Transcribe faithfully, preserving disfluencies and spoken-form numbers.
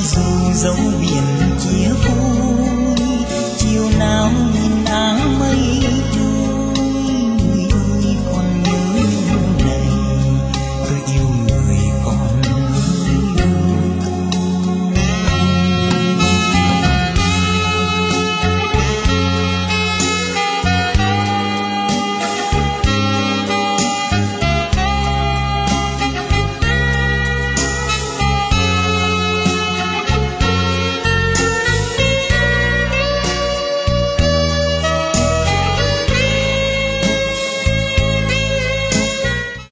dù dấu biển chia vui chiều nào nhìn áng mây